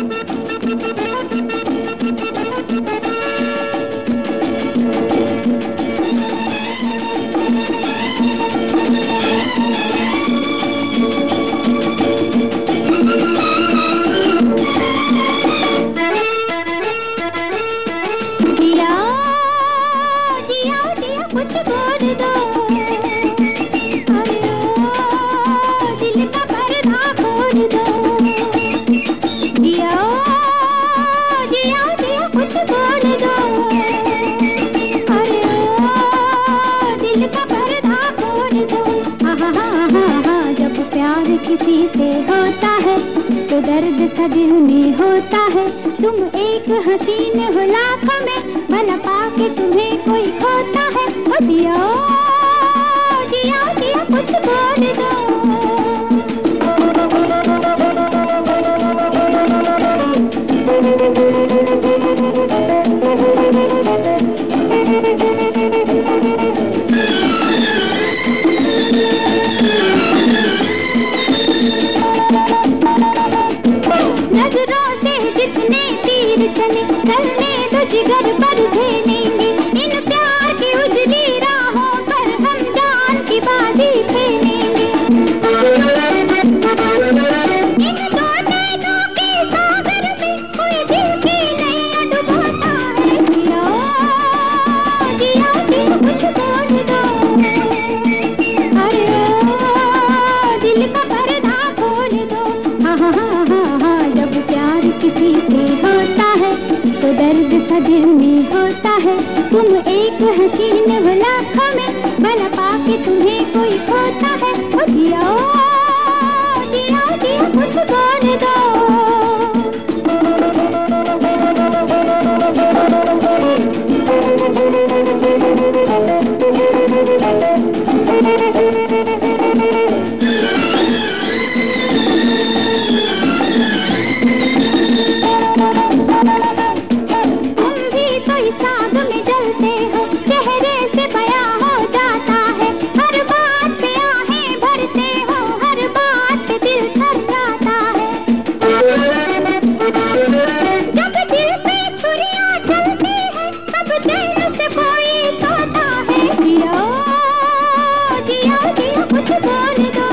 कुछ बोल दो, अरे ओ दिल का पर्दा खोल दो। जिया जिया जिया कुछ बोल दो, अरे ओ दिल का पर्दा खोल दो। हा हा हा हा, जब प्यार किसी से होता है तो दर्द सा दिल में होता है। तुम एक हसीन हो लाखों में, भला पाके तुम्हें कोई खोता है। ओ जिया जिया जिया कुछ बोल दो। नजरों से जितने तीर चले, चलने दो जिगर पर झेलेंगे। इन प्यार की उजली राहों पर हम जान की बाजी खेलेंगे। इन दो नैनों के सागर में कोई दिल की नैया डुबोता है। जिया जिया जिया कुछ बोल दो, अरे ओ दिल का पर्दा खोल दो। हा हा हा हा, जब प्यार किसी से होता है तो दर्द सा दिल में होता है। तुम एक हसीन हो लाखों में, भला पाके तुम्हें कोई खोता है। ओ जिया जिया कुछ बोल दो। साग में जलते हो, चेहरे से बयां हो जाता है। हर बात पे आहें भरते हो, हर बात पे दिल थक जाता है। जब दिल पे छुरियां चलती है, तब चैन से कोई सोता है। जिया जिया जिया कुछ बोल दो,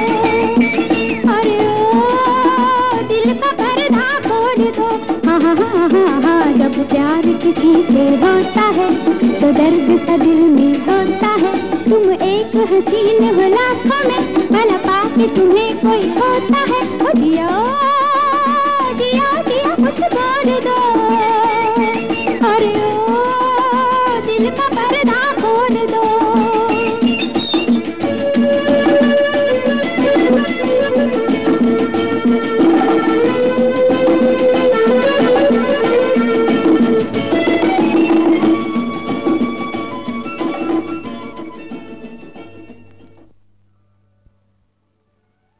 अरे ओ दिल का पर्दा खोल दो। हा हा हा हा, जब प्यार किसी से होता है तो दर्द सा दिल में होता है। तुम एक हसीन हो लाखों में, भला पाके तुम्हें कोई खोता है। ओ जिया जिया जिया कुछ बोल दो, अरे ओ दिल का